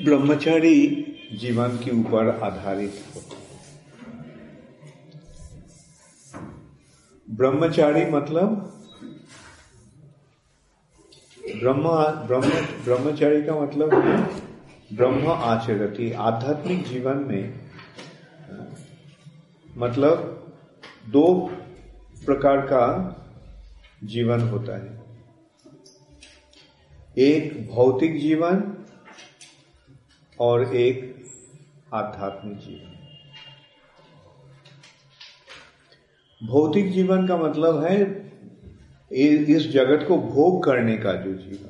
ब्रह्मचारी जीवन के ऊपर आधारित होता है। ब्रह्मचारी मतलब ब्रह्मचारी का मतलब है ब्रह्म आचरति। आध्यात्मिक जीवन में मतलब दो प्रकार का जीवन होता है, एक भौतिक जीवन और एक आध्यात्मिक जीवन। भौतिक जीवन का मतलब है इस जगत को भोग करने का जो जीवन,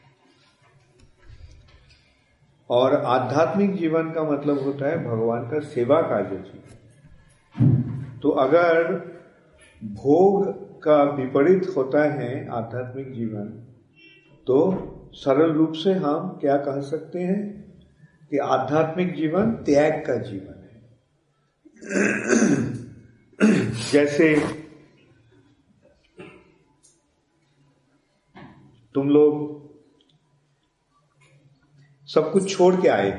और आध्यात्मिक जीवन का मतलब होता है भगवान का सेवा का जो जीवन। तो अगर भोग का विपरीत होता है आध्यात्मिक जीवन, तो सरल रूप से हम क्या कह सकते हैं कि आध्यात्मिक जीवन त्याग का जीवन है। जैसे तुम लोग सब कुछ छोड़ के आए,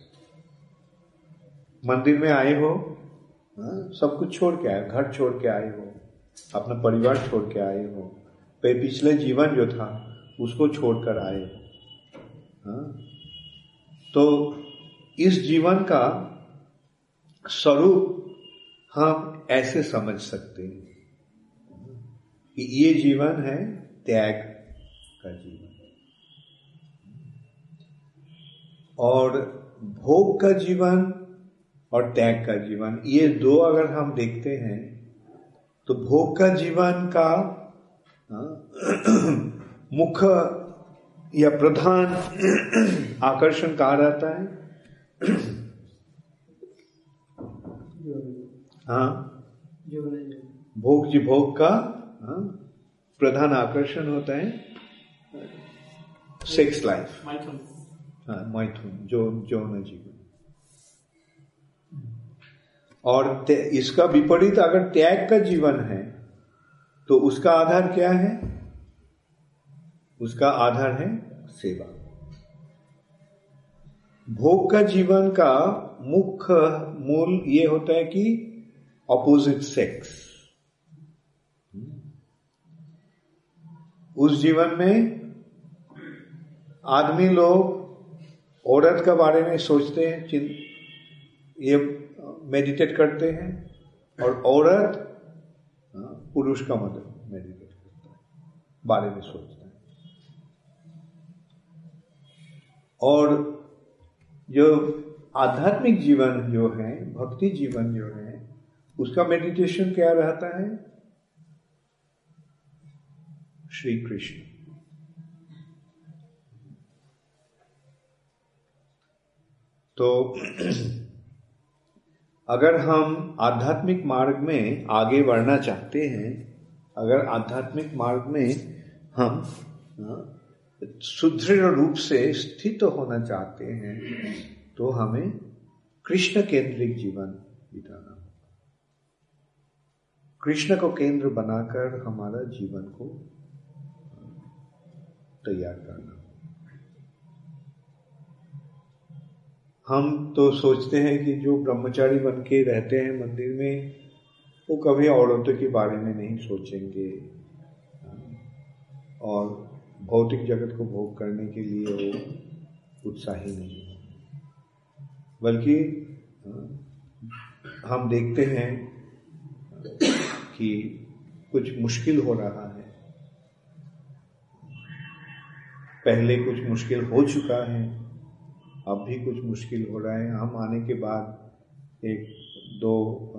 मंदिर में आए हो, सब कुछ छोड़ के आए, घर छोड़ के आए हो, अपना परिवार छोड़ के आए हो, पिछले जीवन जो था उसको छोड़कर आए हो। तो इस जीवन का स्वरूप हम ऐसे समझ सकते हैं कि ये जीवन है त्याग का जीवन। और भोग का जीवन और त्याग का जीवन, ये दो अगर हम देखते हैं तो भोग का जीवन का मुख्य या प्रधान आकर्षण कहाँ रहता है? भोग का प्रधान आकर्षण होता है सेक्स लाइफ, मैथुन, यौन जीवन। और इसका विपरीत अगर त्याग का जीवन है तो उसका आधार क्या है? उसका आधार है सेवा। भोग का जीवन का मुख्य मूल ये होता है कि ऑपोजिट सेक्स। उस जीवन में आदमी लोग औरत के बारे में सोचते हैं, ये मेडिटेट करते हैं, और औरत पुरुष का मतलब मेडिटेट करता है, बारे में सोचता है। और जो आध्यात्मिक जीवन जो है, भक्ति जीवन जो है, उसका मेडिटेशन क्या रहता है? श्री कृष्ण। तो अगर हम आध्यात्मिक मार्ग में आगे बढ़ना चाहते हैं, अगर आध्यात्मिक मार्ग में हम सुदृढ़ रूप से स्थित होना चाहते हैं, तो हमें कृष्ण केंद्रित जीवन बिताना होगा। कृष्ण को केंद्र बनाकर हमारा जीवन को तैयार करना। हम तो सोचते हैं कि जो ब्रह्मचारी बन के रहते हैं मंदिर में, वो कभी औरतों के बारे में नहीं सोचेंगे और भौतिक जगत को भोग करने के लिए वो उत्साही नहीं है। बल्कि हम देखते हैं कि कुछ मुश्किल हो रहा है, पहले कुछ मुश्किल हो चुका है, अब भी कुछ मुश्किल हो रहा है। हम आने के बाद एक दो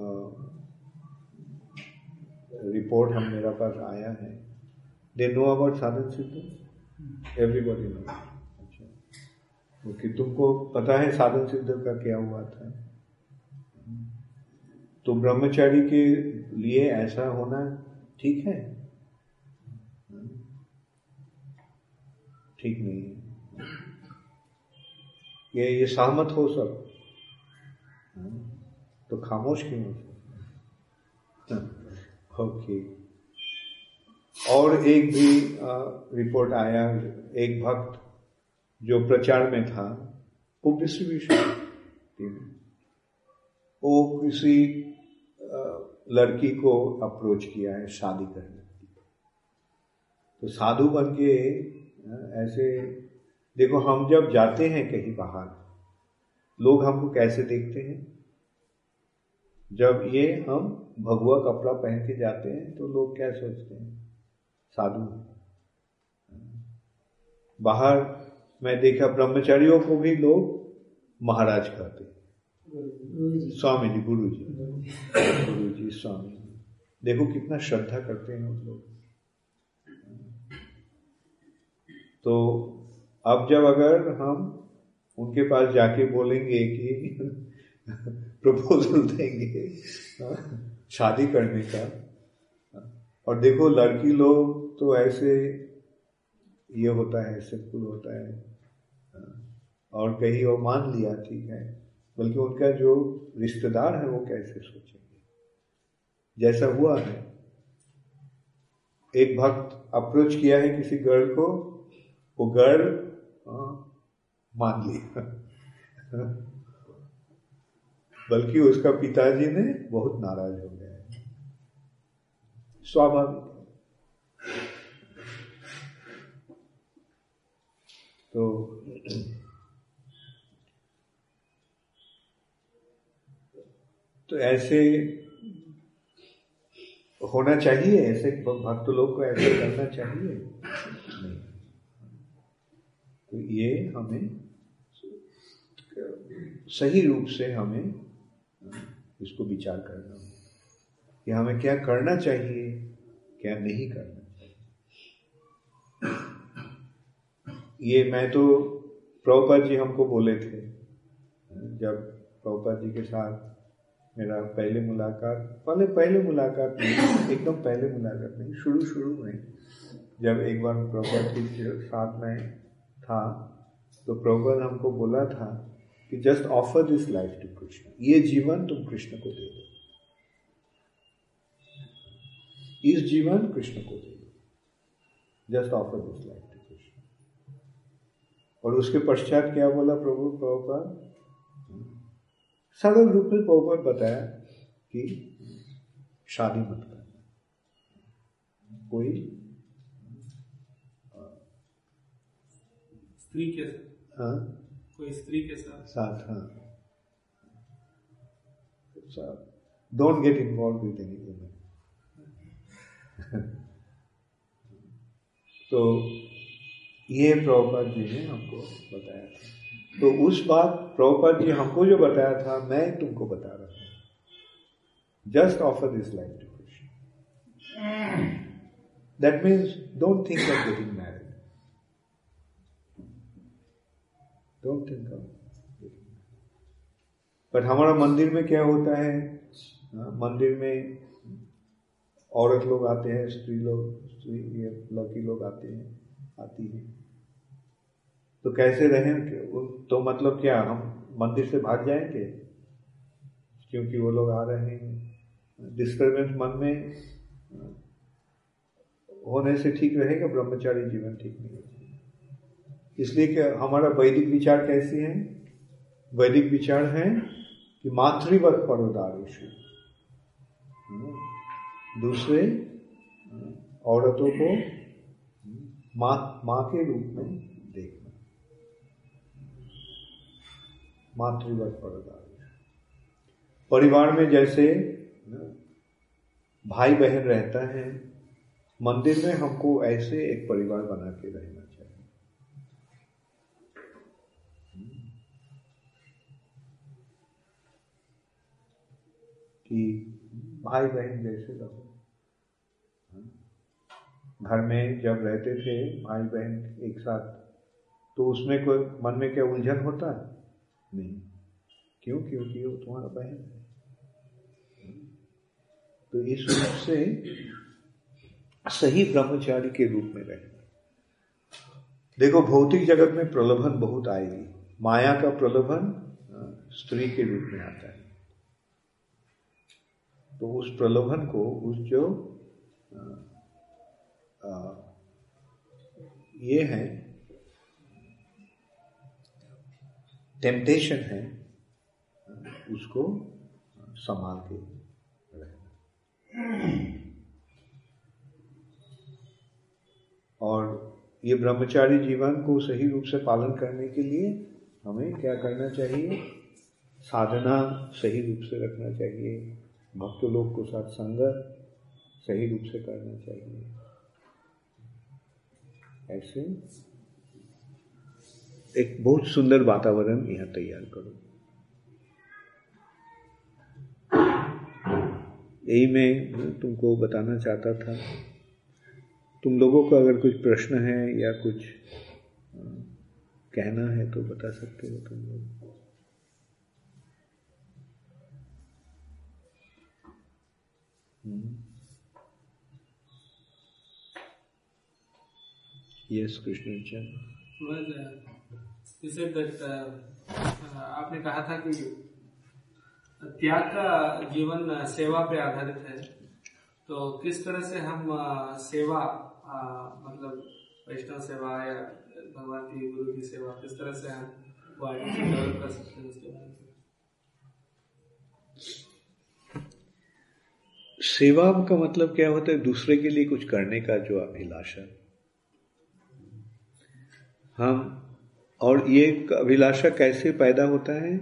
रिपोर्ट मेरा पास आया है। दे नो अबाउट साधन सिद्धू, एवरीबॉडी नो। अच्छा, ओके, तुमको पता है साधन सिद्धू का क्या हुआ था? तो ब्रह्मचारी के लिए ऐसा होना ठीक है? ठीक नहीं है। ये सहमत हो सब, तो खामोश क्यों हो? ओके। और एक भी रिपोर्ट आया, एक भक्त जो प्रचार में था, वो डिस्ट्रीब्यूशन। वो किसी लड़की को अप्रोच किया है शादी करने के लिए, तो साधु बन के ऐसे देखो, हम जब जाते हैं कहीं बाहर, लोग हमको कैसे देखते हैं? जब ये हम भगवा कपड़ा पहन के जाते हैं तो लोग क्या सोचते हैं? साधु। बाहर मैं देखा ब्रह्मचारियों को भी लोग महाराज कहते, स्वामी जी, गुरु जी, स्वामी। देखो कितना श्रद्धा करते हैं उन लोग। तो अब जब अगर हम उनके पास जाके बोलेंगे कि प्रपोजल देंगे शादी करने का, और देखो लड़की लोग तो ऐसे ये होता है, सिंपल होता है, और कहीं वो मान लिया, ठीक है, बल्कि उनका जो रिश्तेदार है वो कैसे सोचेंगे? जैसा हुआ है, एक भक्त अप्रोच किया है किसी गर्ल को, वो गर्ल मान लिया, बल्कि उसका पिताजी ने बहुत नाराज हो गया। स्वाभाविक। तो ऐसे होना चाहिए? ऐसे भक्त लोग को ऐसे करना चाहिए? नहीं। तो ये हमें सही रूप से हमें इसको विचार करना है कि हमें क्या करना चाहिए, क्या नहीं करना चाहिए। ये मैं तो प्रभुपाद जी हमको बोले थे, जब प्रभुपाद जी के साथ मेरा पहले मुलाकात नहीं, एकदम पहले मुलाकात नहीं, शुरू में जब एक बार प्रभुपाद जी के साथ में था, तो प्रभुपाद हमको बोला था कि just offer this life to Krishna, ये जीवन तुम कृष्ण को दे दो, इस जीवन कृष्ण को दे दो, just offer this life to Krishna. और उसके पश्चात क्या बोला प्रभुपाद? सरल रूप में प्रभुपाद बताया कि शादी मत करना, कोई स्त्री के साथ, हाँ, कोई स्त्री के साथ, हाँ, don't get involve with any woman. तो ये प्रभुपाद जी ने हमको बताया था। तो उस बात प्रभुपाद जी हमको जो बताया था, मैं तुमको बता रहा हूं, just offer this life to Krishna. That means don't think of getting married, don't think of. But हमारा मंदिर में क्या होता है, मंदिर में औरत लोग आते हैं, ये लड़की लोग आती है, तो कैसे रहें? तो मतलब क्या हम मंदिर से भाग जाएंगे क्योंकि वो लोग आ रहे हैं? डिस्टर्बेंस मन में होने से ठीक रहेगा? ब्रह्मचारी जीवन ठीक नहीं होगा। इसलिए कि हमारा वैदिक विचार कैसे है? वैदिक विचार है कि मातृवत परोदारेषु, दूसरे औरतों को माँ के रूप में देखना, मातृवत परोदारेषु। परिवार में जैसे भाई बहन रहता है, मंदिर में हमको ऐसे एक परिवार बना के रहना चाहिए। कि भाई बहन जैसे रहो। घर में जब रहते थे भाई बहन एक साथ, तो उसमें कोई मन में क्या उलझन होता है? नहीं। क्यों? क्योंकि वो तुम्हारा बहन है। तो इस रूप से सही ब्रह्मचारी के रूप में रहना। देखो भौतिक जगत में प्रलोभन बहुत आएगी, माया का प्रलोभन स्त्री के रूप में आता है। तो उस प्रलोभन को, उस जो ये है टेम्पटेशन है उसको संभाल के रहना। और ये ब्रह्मचारी जीवन को सही रूप से पालन करने के लिए हमें क्या करना चाहिए? साधना सही रूप से रखना चाहिए, भक्त लोग को साथ संगत सही रूप से करना चाहिए। ऐसे एक बहुत सुंदर वातावरण यहाँ तैयार करो। यही मैं तुमको बताना चाहता था। तुम लोगों को अगर कुछ प्रश्न है या कुछ कहना है तो बता सकते हो तुम लोग। Yes, Krishna Chan. Well, you said that आपने कहा था कि त्याग का जीवन सेवा पे आधारित है, तो किस तरह से हम सेवा मतलब वैष्णव सेवा या भगवान की गुरु की सेवा किस तरह से हम डेवलप कर सकते हैं उसके बारे में? सेवा का मतलब क्या होता है? दूसरे के लिए कुछ करने का जो अभिलाषा हम, और ये अभिलाषा कैसे पैदा होता है?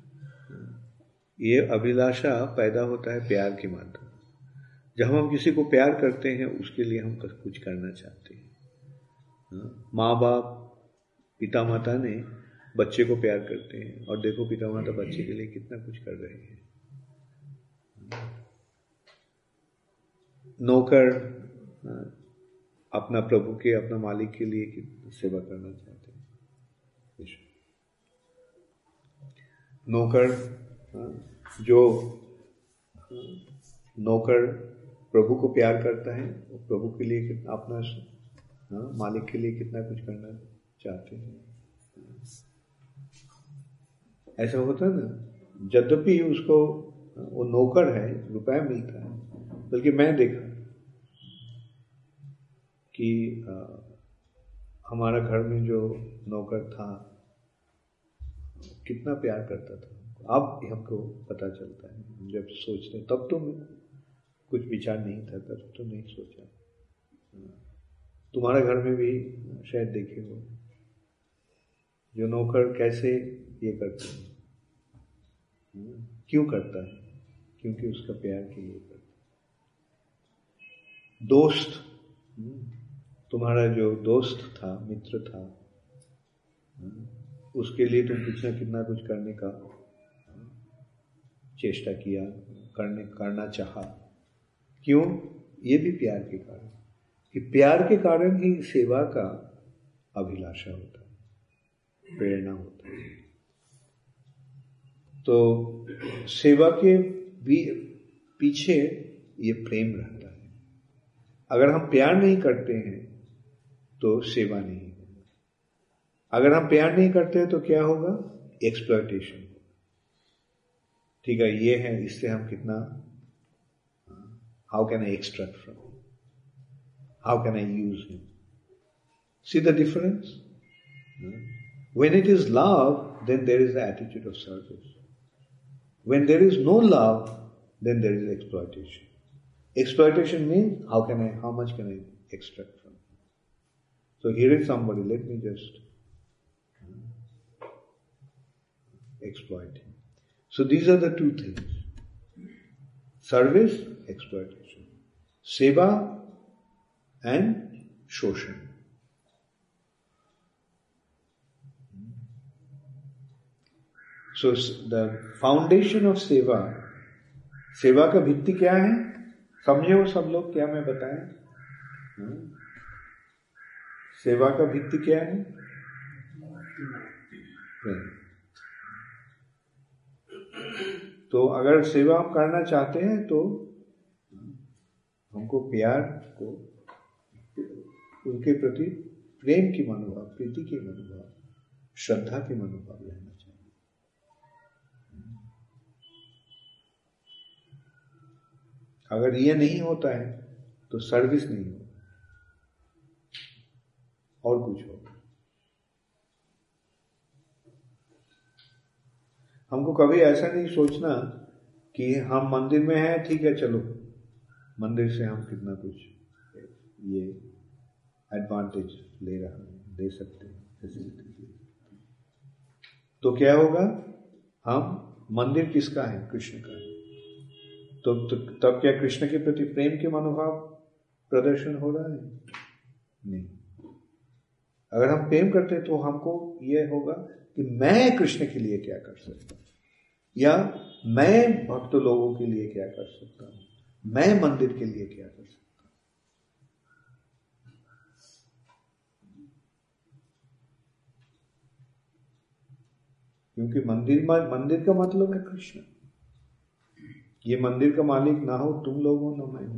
ये अभिलाषा पैदा होता है प्यार के माध्यम। जब हम किसी को प्यार करते हैं उसके लिए हम कुछ करना चाहते हैं। माँ बाप पिता माता ने बच्चे को प्यार करते हैं, और देखो पिता माता बच्चे के लिए कितना कुछ कर रहे हैं। नौकर अपना प्रभु के, अपना मालिक के लिए सेवा करना चाहते हैं। नौकर जो नौकर प्रभु को प्यार करता है, वो प्रभु के लिए अपना मालिक के लिए कितना कुछ करना चाहते हैं। ऐसा होता है ना, यद्यपि उसको वो नौकर है, रुपया मिलता है, बल्कि मैं देखा कि हमारा घर में जो नौकर था कितना प्यार करता था। अब हमको पता चलता है, जब सोचते हैं, तब तो कुछ विचार नहीं था, तब तो नहीं सोचा। तुम्हारे घर में भी शायद देखे हो जो नौकर कैसे ये करते हैं। क्यों करता है? क्योंकि उसका प्यार के लिए करता है। दोस्त, तुम्हारा जो दोस्त था, मित्र था, उसके लिए तुम कितना कुछ करने का चेष्टा किया, करना चाहा। क्यों? ये भी प्यार के कारण, कि प्यार के कारण ही सेवा का अभिलाषा होता है, प्रेरणा होता है। तो सेवा के भी पीछे ये प्रेम रहता है। अगर हम प्यार नहीं करते हैं तो सेवा नहीं होगी। अगर हम प्यार नहीं करते हैं तो क्या होगा? एक्सप्लॉयटेशन। ठीक है, ये है, इससे हम कितना, how can I extract from, how can I use him. See the difference? When it is love, then there is the attitude of service. When there is no love, then there is exploitation. Exploitation means how much can I extract from him? So here is somebody, let me just exploit him. So these are the two things: service, exploitation; seva and shoshan. So the foundation of seva, सेवा का भित्ति क्या है? समझे हो सब लोग? क्या मैं बताएं? सेवा का भित्ति क्या है? तो अगर सेवा हम करना चाहते हैं तो हमको प्यार को, उनके प्रति प्रेम की मनोभाव, प्रीति के मनोभाव, श्रद्धा के मनोभाव लेना चाहिए। अगर ये नहीं होता है तो सर्विस नहीं होगा, और कुछ होगा। हमको कभी ऐसा नहीं सोचना कि हम मंदिर में हैं, ठीक है चलो मंदिर से हम कितना कुछ ये एडवांटेज ले सकते हैं फैसिलिटी। तो क्या होगा, हम मंदिर किसका है? कृष्ण का है। तो तब क्या कृष्ण के प्रति प्रेम के मनोभाव प्रदर्शन हो रहा है? नहीं। अगर हम प्रेम करते तो हमको यह होगा कि मैं कृष्ण के लिए क्या कर सकता हूं, या मैं भक्त लोगों के लिए क्या कर सकता हूं, मैं मंदिर के लिए क्या कर सकता हूं। क्योंकि मंदिर का मतलब है कृष्ण। ये मंदिर का मालिक ना हो तुम लोग हो ना मैं हूं।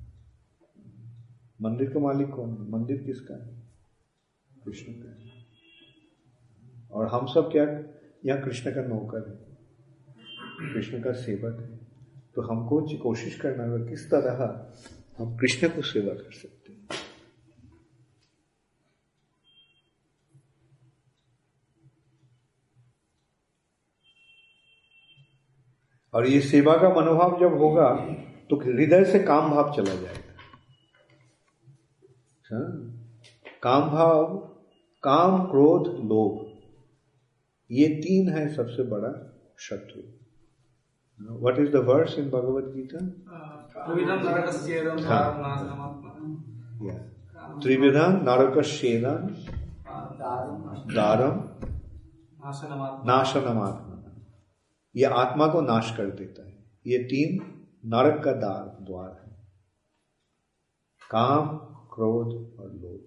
मंदिर का मालिक कौन है? मंदिर किसका है? कृष्ण का है। और हम सब क्या, यहाँ कृष्ण का नौकर है, कृष्ण का सेवक है। तो हमको कोशिश करना होगा किस तरह हम कृष्ण को सेवा कर सकते हैं। और ये सेवा का मनोभाव जब होगा तो हृदय से काम भाव चला जाएगा। काम भाव, काम, क्रोध, लोभ, ये तीन है सबसे बड़ा शत्रु। What is the verse in Bhagavad Gita? Trividham narakasyedan daram नाशनमात्मा। ये आत्मा को नाश कर देता है। ये तीन नरक का द्वार है, काम, क्रोध और लोभ।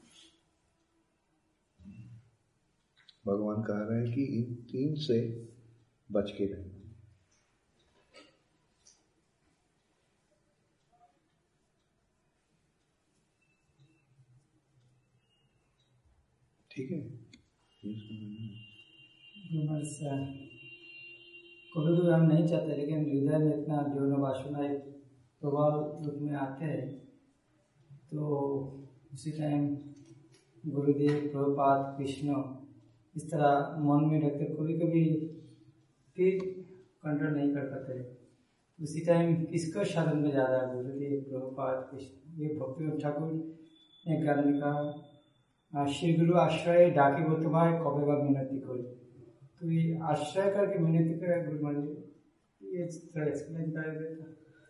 भगवान कह रहे हैं कि इन तीन से बच के रहना। ठीक है। कभी कभी हम नहीं चाहते, लेकिन हृदय में इतना जीवन वासना प्रभाव रूप में आते हैं, तो उसी टाइम गुरुदेव, प्रभुपाद, कृष्ण इस तरह मन में रखते, कभी कभी फिर कंट्रोल नहीं कर पाते। उसी टाइम किसका साधन में जा रहा है? गुरुदेव, प्रभुपाद, कृष्ण। ये भक्ति ठाकुर ने गान में कहा, श्री गुरु आश्रय डाके वो तुम्हारे कबे बा मिनती कोई। तो ये आश्रय करके मिनती करे गुरु मान जी, ये थोड़ा एक्सप्लेन कर देता।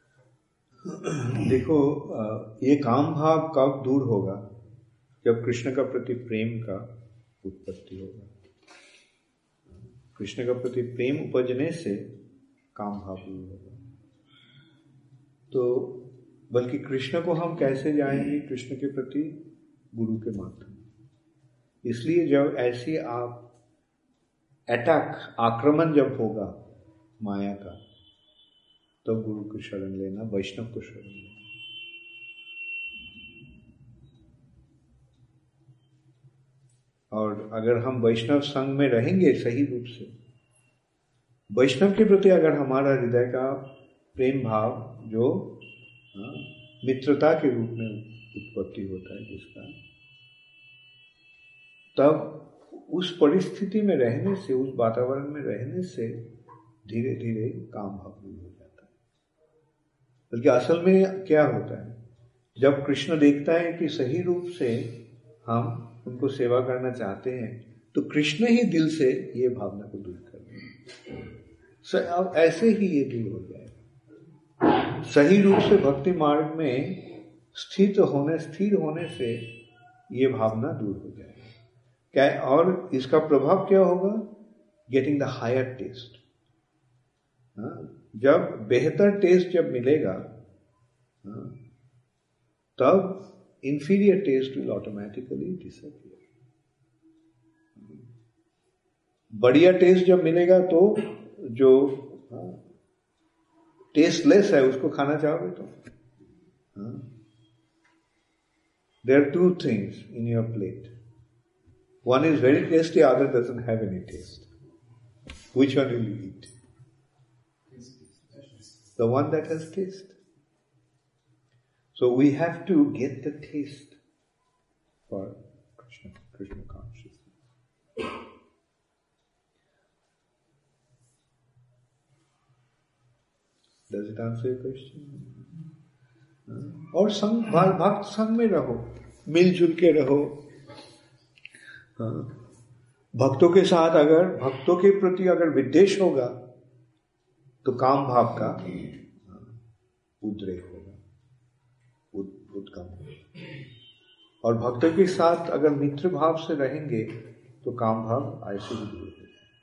देखो, ये काम भाव कब दूर होगा? जब कृष्ण का प्रति प्रेम का उत्पत्ति होगा। कृष्ण का प्रति प्रेम उपजने से काम भाव दूर होगा। तो बल्कि कृष्ण को हम कैसे जाएंगे? कृष्ण के प्रति गुरु के माध्यम। इसलिए जब ऐसी आप आक्रमण जब होगा माया का, तो गुरु को शरण लेना, वैष्णव को शरण लेना। और अगर हम वैष्णव संघ में रहेंगे सही रूप से, वैष्णव के प्रति अगर हमारा हृदय का प्रेम भाव जो मित्रता के रूप में उत्पत्ति होता है जिसका, तब उस परिस्थिति में रहने से, उस वातावरण में रहने से धीरे धीरे काम भाव दूर हो जाता है। बल्कि असल में क्या होता है, जब कृष्ण देखता है कि सही रूप से हम उनको सेवा करना चाहते हैं, तो कृष्ण ही दिल से ये भावना को दूर कर देंगे। अब ऐसे ही ये दूर हो जाएगा। सही रूप से भक्ति मार्ग में स्थिर होने से ये भावना दूर हो जाएगी। क्या, और इसका प्रभाव क्या होगा? Getting the higher taste. जब बेहतर टेस्ट जब मिलेगा, तब inferior taste will automatically disappear. बढ़िया टेस्ट जब मिलेगा तो जो टेस्टलेस है उसको खाना चाहोगे तो। There are two things in your plate. One is very tasty, other doesn't have any taste. Which one will you eat? The one that has taste. So we have to get the taste for Krishna consciousness. Does it answer your question? और संग, भक्त संग में रहो, मिलजुल के रहो। भक्तों के साथ अगर भक्तों के प्रति अगर विद्वेष होगा तो काम भाव का उद्रेक होगा, उद्गम होगा। और भक्तों के साथ अगर मित्र भाव से रहेंगे तो काम भाव ऐसे ही दूर होगा।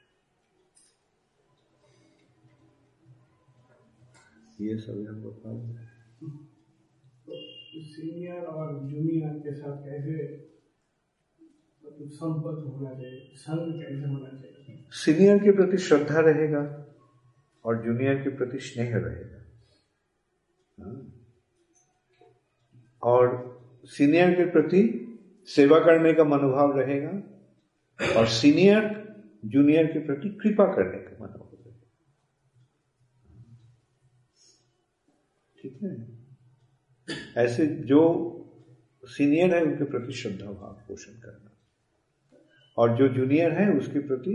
ये सभी हम लोग सीनियर और जूनियर के साथ कैसे संपर्क होना चाहिए, संग कैसे होना चाहिए? सीनियर के प्रति श्रद्धा रहेगा और जूनियर के प्रति स्नेह रहेगा। और सीनियर के प्रति सेवा करने का मनोभाव रहेगा और सीनियर जूनियर के प्रति कृपा करने का मनोभाव रहेगा। ठीक है, ऐसे जो सीनियर है उनके प्रति श्रद्धा भाव पोषण करना और जो जूनियर है उसके प्रति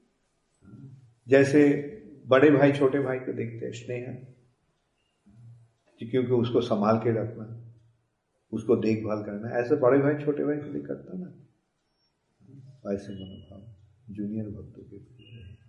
जैसे बड़े भाई छोटे भाई को देखते हैं स्नेह, क्योंकि उसको संभाल के रखना, उसको देखभाल करना, ऐसे बड़े भाई छोटे भाई के लिए करता ना, ऐसे मनोभाव जूनियर भक्तों के प्रति।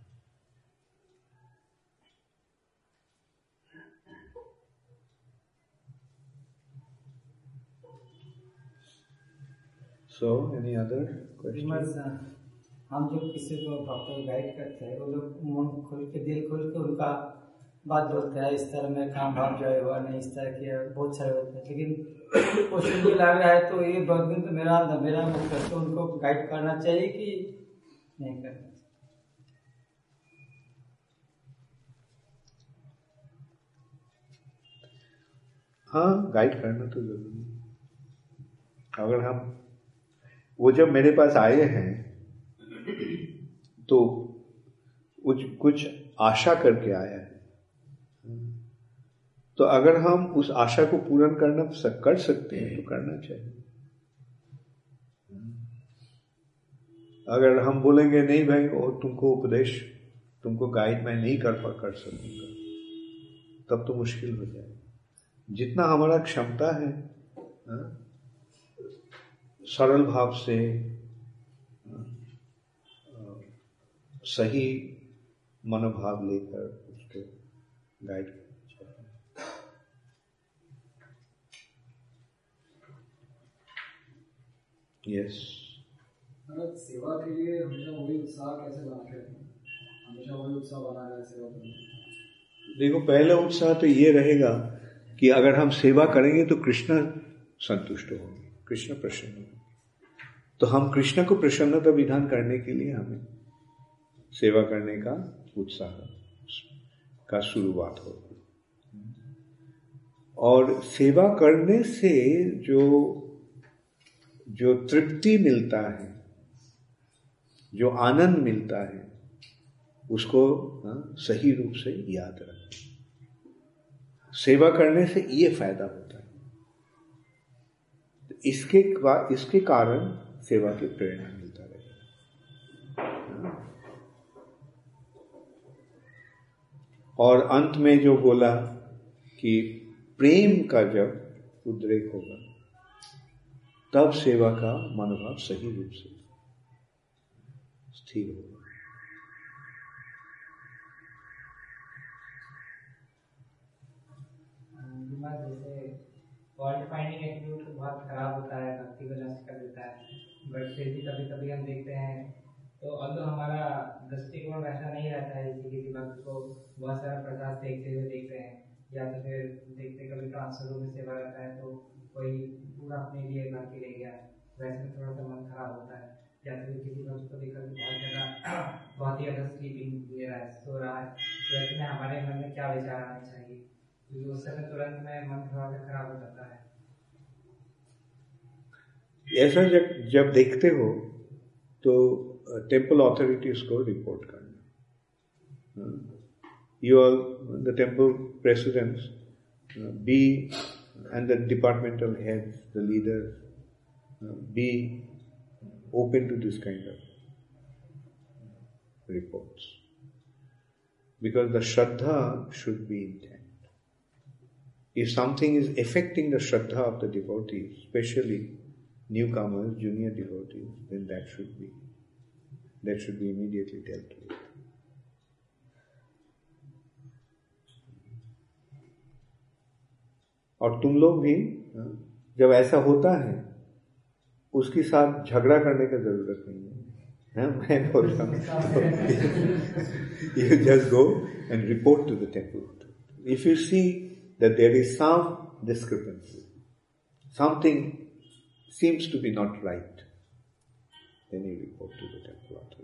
So, any other questions? हम जो किसी को भक्तों को गाइड करते हैं वो लोग मन खोल के दिल खोल के उनका बात बोलते हैं, इस तरह में काम भाव जो है हुआ नहीं, इस तरह के बहुत सारे होते हैं। लेकिन वो सुन के लग रहा है तो ये भगवान तो मेरा मुख्य, तो उनको गाइड करना चाहिए कि नहीं करना चाहिए? हाँ, गाइड करना तो जरूरी है। अगर हम वो जब मेरे पास आए हैं तो कुछ आशा करके आया है, तो अगर हम उस आशा को पूर्ण कर सकते हैं तो करना चाहिए। अगर हम बोलेंगे नहीं भाई और तुमको उपदेश, तुमको गाइड मैं नहीं कर सकूंगा, तब तो मुश्किल हो जाएगा। जितना हमारा क्षमता है सरल भाव से सही मनोभाव लेकर उसको गाइड करना चाहिए। यस, सेवा के लिए हमेशा वही उत्साह कैसे बनाते हैं? हमेशा वही उत्साह बना रहे सेवा करने? देखो, पहला उत्साह तो ये रहेगा कि अगर हम सेवा करेंगे तो कृष्ण संतुष्ट होंगे, कृष्ण प्रसन्न होंगे। तो हम कृष्ण को प्रसन्नता विधान करने के लिए हमें सेवा करने का उत्साह का शुरुआत होगी। और सेवा करने से जो तृप्ति मिलता है, जो आनंद मिलता है, उसको सही रूप से याद रखें। सेवा करने से ये फायदा होता है। इसके कारण सेवा की प्रेरणा मिलता रहेगा। और अंत में जो बोला कि प्रेम का जब उद्रेक होगा तब सेवा का मनोभाव सही रूप से स्थिर होगा। जैसे फॉल्ट फाइंडिंग एटीट्यूड तो बहुत खराब होता है, भक्ति को नष्ट कर देता है, बट फिर भी कभी कभी हम देखते हैं तो अगर हमारा दृष्टिकोण वैसा नहीं रहता है, किसी भक्त को बहुत सारा प्रसाद देखते हुए देखते हैं, या तो फिर देखते कभी ट्रांसफर में सेवा रहता है तो कोई पूरा अपने लिए भर के ले गया, वैसे में थोड़ा सा मन खराब होता है। या फिर किसी भक्त को देखकर बहुत ही ज़्यादा स्लीपिंग ले रहा है, सो रहा है, वैसे में हमारे मन में क्या विचार आने चाहिए? क्योंकि उस समय तुरंत में मन थोड़ा सा खराब हो जाता है। ऐसा जब देखते हो तो टेम्पल अथॉरिटीज को रिपोर्ट करना। The temple presidents be and the departmental heads, the leaders be open to this kind of reports, because the Shraddha should be intact. if something is affecting the Shraddha of the devotees, especially newcomers, junior devotees, then that should be immediately dealt with. और तुम लोग भी जब ऐसा होता है उसके साथ झगड़ा करने की जरूरत नहीं है, मैं बोलता हूँ you just go and report to the temple. If you see that there is some discrepancy, something seems to be not right, then you report to the temple authority.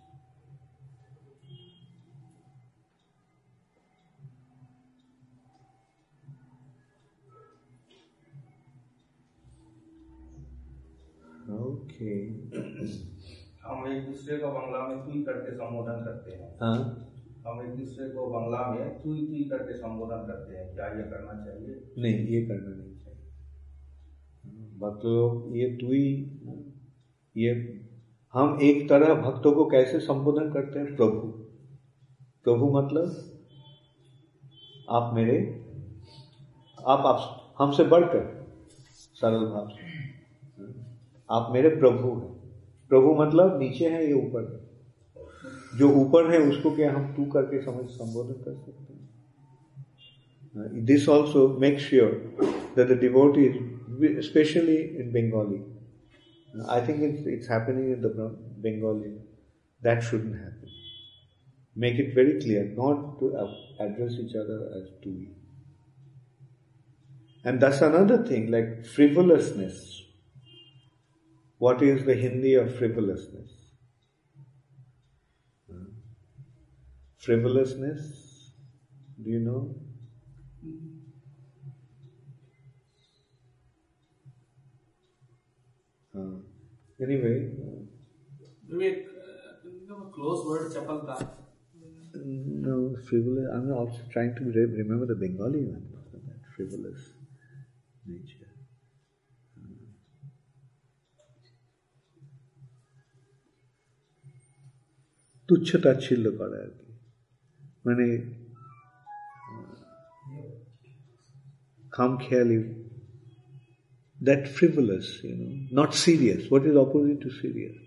Okay. हम एक दूसरे को बंगला में तुई करके संबोधन करते हैं। हाँ? हम एक दूसरे को बंगला में तुई करके संबोधन करते हैं, क्या ये करना चाहिए? नहीं, ये करना नहीं चाहिए। भक्तों ये तुई, ये हम एक तरह भक्तों को कैसे संबोधन करते हैं? प्रभु। प्रभु मतलब आप हमसे बढ़कर, सरल भाव से, आप मेरे प्रभु हैं। प्रभु मतलब नीचे है, ये ऊपर है। जो ऊपर है उसको क्या हम तू करके संबोधन कर सकते हैं? This also makes sure that the devotees, especially in Bengali, I think it's happening in the Bengali, that shouldn't happen. Make it very clear not to address each other as tu. And that's another thing, like frivolousness. What is the Hindi of frivolousness? Frivolousness, do you know? Anyway. Vivek, a close word, chapalta. No, frivolous. I'm also trying to remember the Bengali one for that frivolous nature. তুচ্ছ তাচ্ছিল্য করা আর কি, মানে খামখেয়ালি, that frivolous, not serious. What is opposite to serious?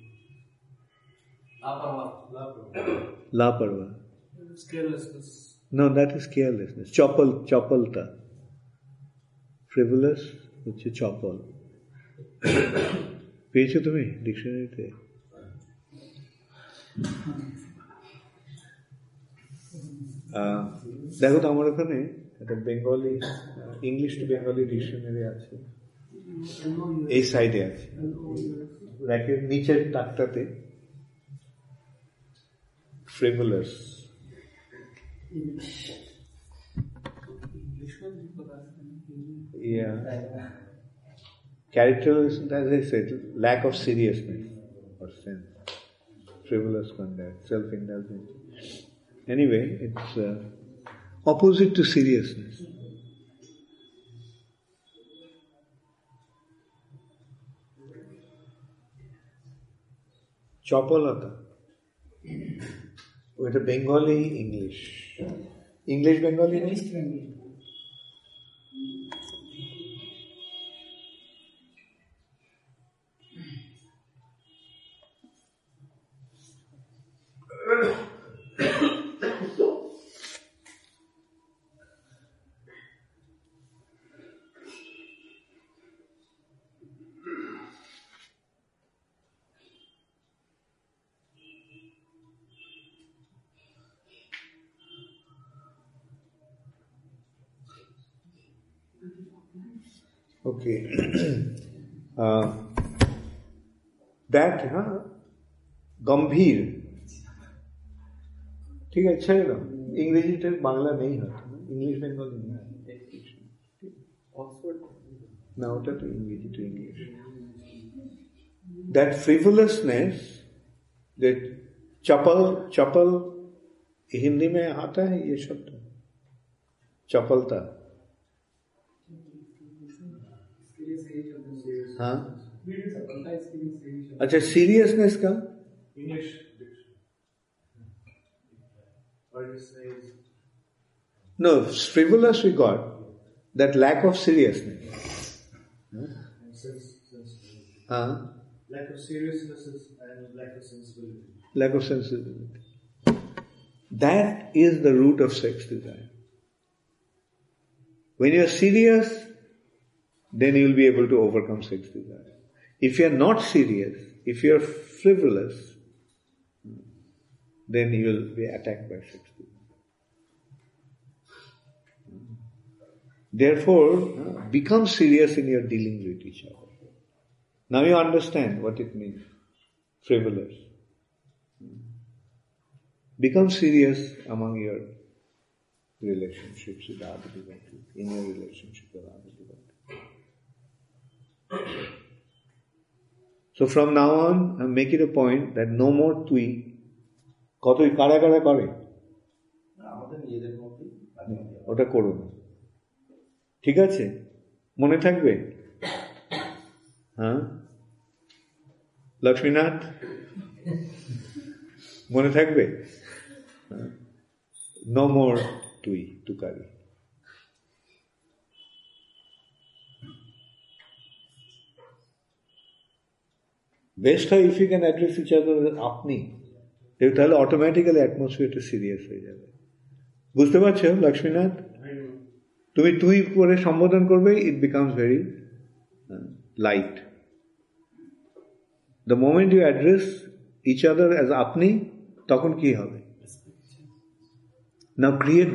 Laparwa. Carelessness. No, that is carelessness. Chapalta. Frivolous হচ্ছে চপল। পেয়েছো তুমি ডিকশনারিতে? দেখো তো আমার ওখানে একটা Bengali, English to Bengali dictionary আছে, এই সাইডে আছে, র্যাকের নিচের তাকটাতে frivolous. Yeah. Characteristic, as I said, lack of seriousness or sense. Frivolous conduct, self-indulgence. Anyway, it's opposite to seriousness. Chopalata. With a Bengali English. English Bengali? English Bengali. Okay. That, गंभीर, ठीक है, अच्छा है ना, इंग्लिश टेक्स्ट बांग्ला नहीं है, English Bengali नहीं है, ना होता तो English to English. That frivolousness, that चपल हिंदी में आता है ये शब्द, चपलता। हाँ, अच्छा, सीरियसनेस का English. no, frivolous we got, that lack of seriousness. Lack of seriousness and lack of sensibility. Lack of sensibility. That is the root of sex desire. When you are serious, then you will be able to overcome sex desire. If you are not serious, if you are frivolous, then you will be attacked by sex desire. Therefore, become serious in your dealings with each other. Now you understand what it means, frivolous. Become serious among your relationships with other devotees, in your relationship with other devotees. So from now on, I make it a point that no more tui. কতই কারা কারা করে আমাদের নিজেদের মধ্যেই ওটা করো না, ঠিক আছে? মনে থাকবে? হ্যাঁ লক্ষ্মীনাথ, মনে থাকবে? নো মোর তুকারি। বেস্ট হয় if you can address each other আপনি, তাহলে অটোমেটিক্যালি অ্যাটমসফিয়ারটা সিরিয়াস হয়ে যাবে। বুঝতে পারছো লক্ষ্মীনাথ? তুমি তুই করে সম্বোধন করবে, it becomes very light. The moment you address each other as আপনি, তখন কি হবে? Now create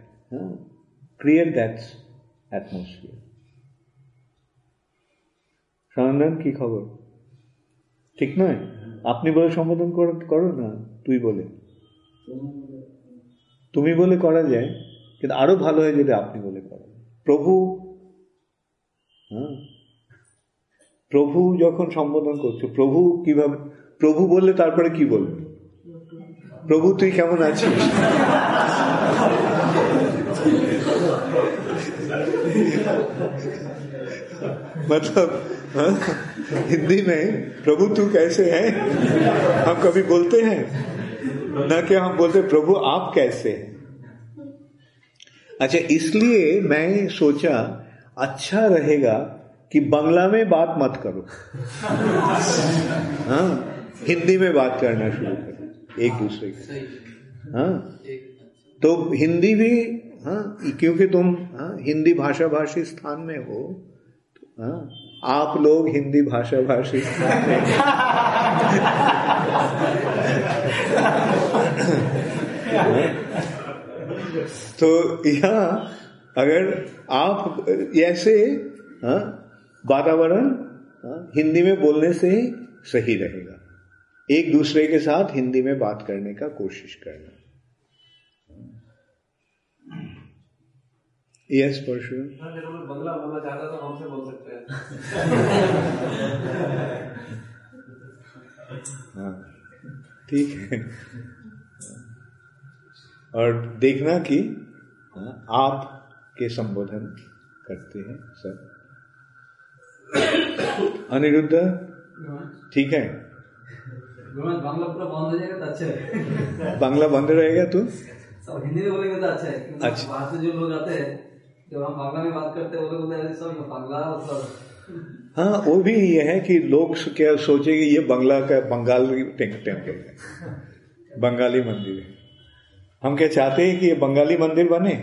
that atmosphere. Sanandan, কি খবর? ঠিক নয়? আপনি বলে সম্বোধন করো না, তুই বলে। তুমি বলে করা যায়, কিন্তু আরো ভালো হয় যদি আপনি বলে করা যায়। প্রভু যখন সম্বোধন করছো, প্রভু কিভাবে? প্রভু বললে তারপরে কি বলবে? প্রভু তুই কেমন আছিস? मतलब हिंदी में प्रभु तू कैसे है हम कभी बोलते हैं ना, कि हम बोलते प्रभु आप कैसे हैं। अच्छा, इसलिए मैं सोचा अच्छा रहेगा कि बांग्ला में बात मत करो, हाँ, हिंदी में बात करना शुरू करो एक दूसरे के। हाँ, तो हिंदी भी, हाँ, क्योंकि तुम हिंदी भाषा भाषी स्थान में हो, हाँ, आप लोग हिंदी भाषा भाषी स्थान में तो यहाँ अगर आप ऐसे वातावरण हिंदी में बोलने से सही रहेगा। एक दूसरे के साथ हिंदी में बात करने का कोशिश करना। यस परशुराम, बंगला बोलना चाहता तो हमसे बोल सकते हैं। हाँ, ठीक है। और देखना कि आप के संबोधन करते हैं सब। अनिरुद्ध, ठीक है? बांग्ला पूरा बंद हो जाएगा तो अच्छा है। बांग्ला बंद रहेगा तो सब हिंदी में बोलेंगे तो अच्छा है। अच्छा, बाहर से जो लोग आते हैं, जब हम बांग्ला में बात करते हैं, वो लोग बोलते हैं सब बांग्ला सब। हाँ, वो भी ये है कि लोग क्या सोचेंगे ये बंगला का बंगाली टेम्पल है, बंगाली मंदिर है। हम क्या चाहते हैं कि ये बंगाली मंदिर बने?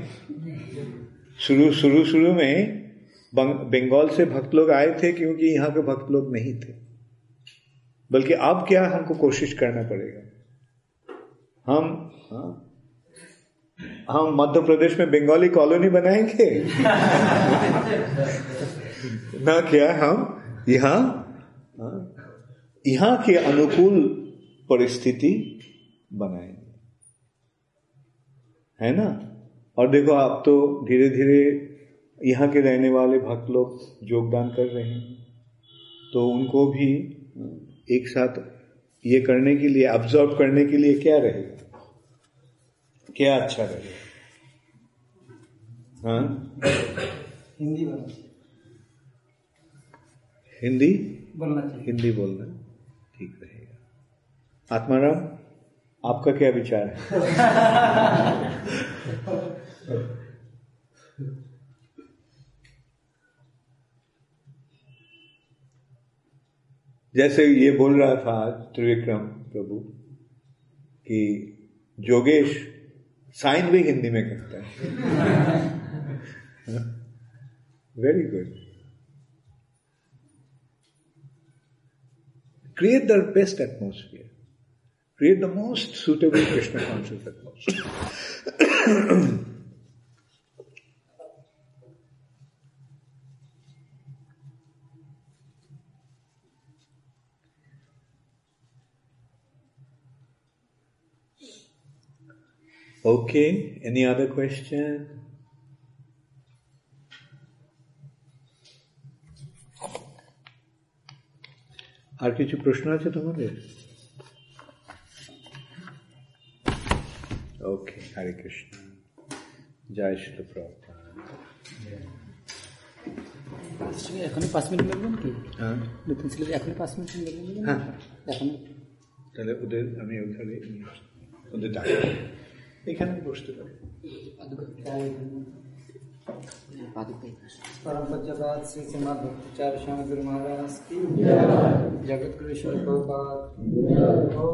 शुरू में बंगाल से भक्त लोग आए थे, क्योंकि यहाँ के भक्त लोग नहीं थे। बल्कि अब क्या हमको कोशिश करना पड़ेगा, हम मध्य प्रदेश में बंगाली कॉलोनी बनाएंगे ना, क्या हम यहाँ के अनुकूल परिस्थिति बनाएंगे, है ना? और देखो, आप तो धीरे धीरे यहाँ के रहने वाले भक्त लोग योगदान कर रहे हैं, तो उनको भी एक साथ ये करने के लिए, अब्जॉर्ब करने के लिए क्या रहेगा, क्या अच्छा रहेगा? हाँ, हिंदी बोलना चाहिए, हिंदी बोलना चाहिए, हिंदी बोलना ठीक रहेगा। आत्माराम, आपका क्या विचार है? जैसे ये बोल रहा था त्रिविक्रम प्रभु कि जोगेश साइन भी हिंदी में करता है। Very good. Create the best atmosphere. Create the most suitable Krishna conscious atmosphere. Okay, any other question? আর কিছু প্রশ্ন আছে তোমাদের? ওকে, হরে কৃষ্ণ, জয় শ্রীল প্রভুপাদ। এখনই 5 মিনিট লাগবে কি? হ্যাঁ, এখনই 5 মিনিট লাগবে। হ্যাঁ, এখন তাহলে ওদের আমি ওখানে ওদের ডাকি, এখানে বসতে পারি। परम पूज्यपाद श्री श्रीमद् भक्ताचार्य स्वामी गुरु महाराज की जगत गुरु ईश्वर प्रभुपाद। ओम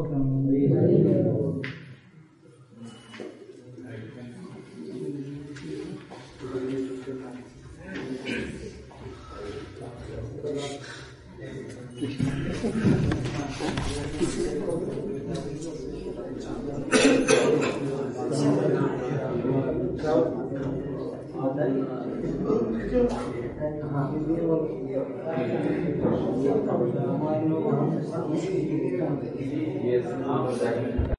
नमः।